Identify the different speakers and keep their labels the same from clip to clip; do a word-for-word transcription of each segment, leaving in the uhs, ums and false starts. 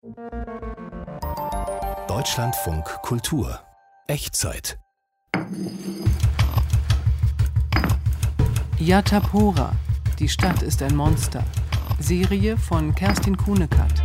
Speaker 1: Deutschlandfunk Kultur. Echtzeit.
Speaker 2: Yatapora. Die Stadt ist ein Monster. Serie von Kerstin Kuhnekatz.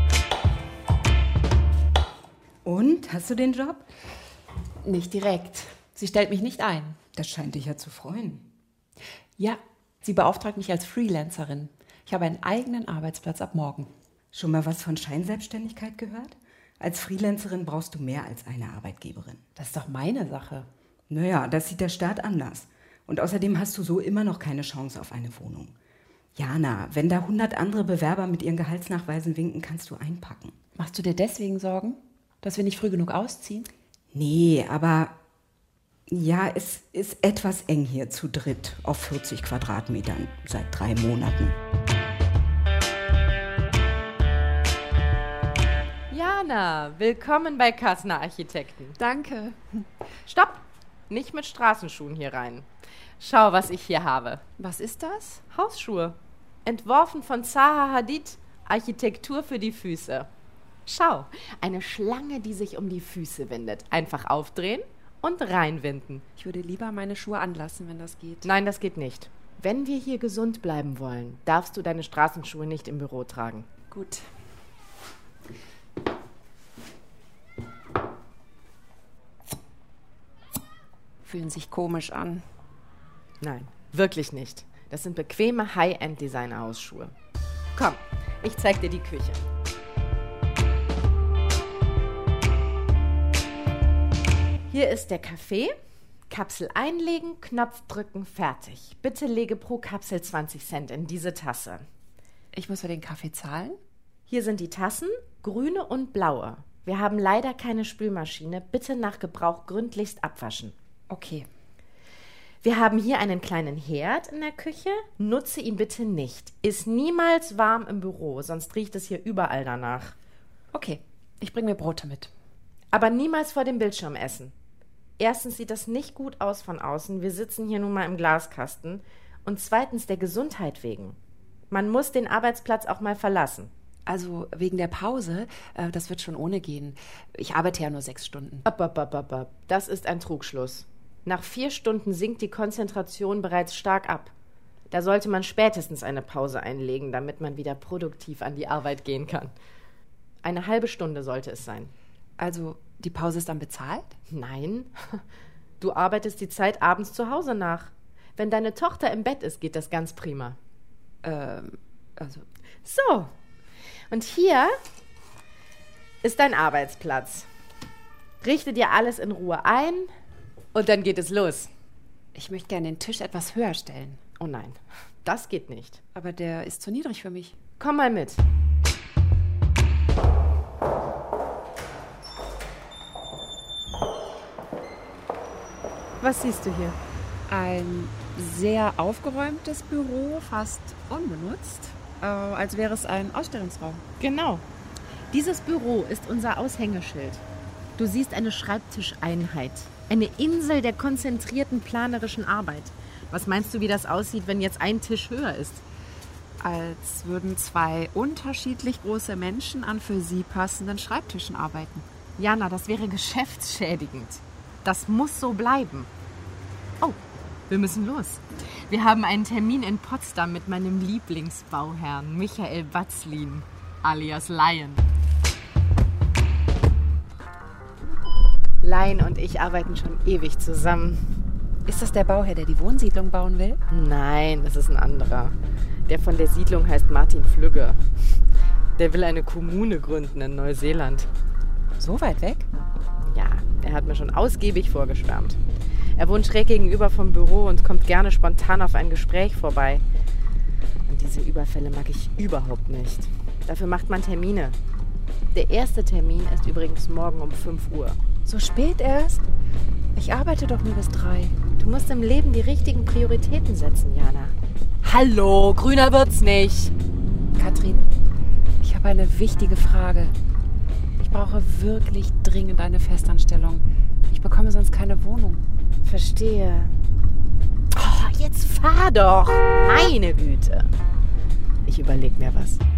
Speaker 3: Und, hast du den Job?
Speaker 4: Nicht direkt. Sie stellt mich nicht ein.
Speaker 3: Das scheint dich ja zu freuen.
Speaker 4: Ja, sie beauftragt mich als Freelancerin. Ich habe einen eigenen Arbeitsplatz ab morgen.
Speaker 3: Schon mal was von Scheinselbstständigkeit gehört? Als Freelancerin brauchst du mehr als eine Arbeitgeberin.
Speaker 4: Das ist doch meine Sache.
Speaker 3: Naja, das sieht der Staat anders. Und außerdem hast du so immer noch keine Chance auf eine Wohnung. Jana, wenn da hundert andere Bewerber mit ihren Gehaltsnachweisen winken, kannst du einpacken.
Speaker 4: Machst du dir deswegen Sorgen, dass wir nicht früh genug ausziehen?
Speaker 3: Nee, aber ja, es ist etwas eng hier zu dritt auf vierzig Quadratmetern seit drei Monaten.
Speaker 5: Jana, willkommen bei Kassner Architekten.
Speaker 4: Danke.
Speaker 5: Stopp! Nicht mit Straßenschuhen hier rein. Schau, was ich hier habe.
Speaker 4: Was ist das?
Speaker 5: Hausschuhe. Entworfen von Zaha Hadid. Architektur für die Füße. Schau, eine Schlange, die sich um die Füße windet. Einfach aufdrehen und reinwinden.
Speaker 4: Ich würde lieber meine Schuhe anlassen, wenn das geht.
Speaker 5: Nein, das geht nicht. Wenn wir hier gesund bleiben wollen, darfst du deine Straßenschuhe nicht im Büro tragen.
Speaker 4: Gut. Fühlen sich komisch an.
Speaker 5: Nein, wirklich nicht. Das sind bequeme High-End-Designer-Hausschuhe. Komm, ich zeig dir die Küche. Hier ist der Kaffee. Kapsel einlegen, Knopf drücken, fertig. Bitte lege pro Kapsel zwanzig Cent in diese Tasse.
Speaker 4: Ich muss für den Kaffee zahlen?
Speaker 5: Hier sind die Tassen, grüne und blaue. Wir haben leider keine Spülmaschine. Bitte nach Gebrauch gründlichst abwaschen.
Speaker 4: Okay.
Speaker 5: Wir haben hier einen kleinen Herd in der Küche. Nutze ihn bitte nicht. Ist niemals warm im Büro, sonst riecht es hier überall danach.
Speaker 4: Okay, ich bringe mir Brote mit.
Speaker 5: Aber niemals vor dem Bildschirm essen. Erstens sieht das nicht gut aus von außen. Wir sitzen hier nun mal im Glaskasten. Und zweitens der Gesundheit wegen. Man muss den Arbeitsplatz auch mal verlassen.
Speaker 4: Also wegen der Pause, äh, das wird schon ohne gehen. Ich arbeite ja nur sechs Stunden.
Speaker 5: Ab, ab, ab, ab, ab. Das ist ein Trugschluss. Nach vier Stunden sinkt die Konzentration bereits stark ab. Da sollte man spätestens eine Pause einlegen, damit man wieder produktiv an die Arbeit gehen kann. Eine halbe Stunde sollte es sein.
Speaker 4: Also die Pause ist dann bezahlt?
Speaker 5: Nein. Du arbeitest die Zeit abends zu Hause nach. Wenn deine Tochter im Bett ist, geht das ganz prima.
Speaker 4: Ähm, also...
Speaker 5: So. Und hier ist dein Arbeitsplatz. Richte dir alles in Ruhe ein und dann geht es los.
Speaker 4: Ich möchte gerne den Tisch etwas höher stellen.
Speaker 5: Oh nein, das geht nicht.
Speaker 4: Aber der ist zu niedrig für mich.
Speaker 5: Komm mal mit. Was siehst du hier?
Speaker 4: Ein sehr aufgeräumtes Büro, fast unbenutzt. Äh, als wäre es ein Ausstellungsraum.
Speaker 5: Genau. Dieses Büro ist unser Aushängeschild. Du siehst eine Schreibtischeinheit. Eine Insel der konzentrierten planerischen Arbeit. Was meinst du, wie das aussieht, wenn jetzt ein Tisch höher ist?
Speaker 4: Als würden zwei unterschiedlich große Menschen an für sie passenden Schreibtischen arbeiten.
Speaker 5: Jana, das wäre geschäftsschädigend. Das muss so bleiben. Oh, wir müssen los. Wir haben einen Termin in Potsdam mit meinem Lieblingsbauherrn Michael Watzlin, alias Lion. Lion und ich arbeiten schon ewig zusammen.
Speaker 4: Ist das der Bauherr, der die Wohnsiedlung bauen will?
Speaker 5: Nein, das ist ein anderer. Der von der Siedlung heißt Martin Flügge. Der will eine Kommune gründen in Neuseeland.
Speaker 4: So weit weg?
Speaker 5: Ja, er hat mir schon ausgiebig vorgeschwärmt. Er wohnt schräg gegenüber vom Büro und kommt gerne spontan auf ein Gespräch vorbei. Und diese Überfälle mag ich überhaupt nicht. Dafür macht man Termine. Der erste Termin ist übrigens morgen um fünf Uhr.
Speaker 4: So spät erst? Ich arbeite doch nur bis drei.
Speaker 5: Du musst im Leben die richtigen Prioritäten setzen, Jana. Hallo, grüner wird's nicht.
Speaker 4: Katrin, ich habe eine wichtige Frage. Ich brauche wirklich dringend eine Festanstellung. Ich bekomme sonst keine Wohnung.
Speaker 5: Verstehe. Oh, jetzt fahr doch. Meine Güte. Ich überleg mir was.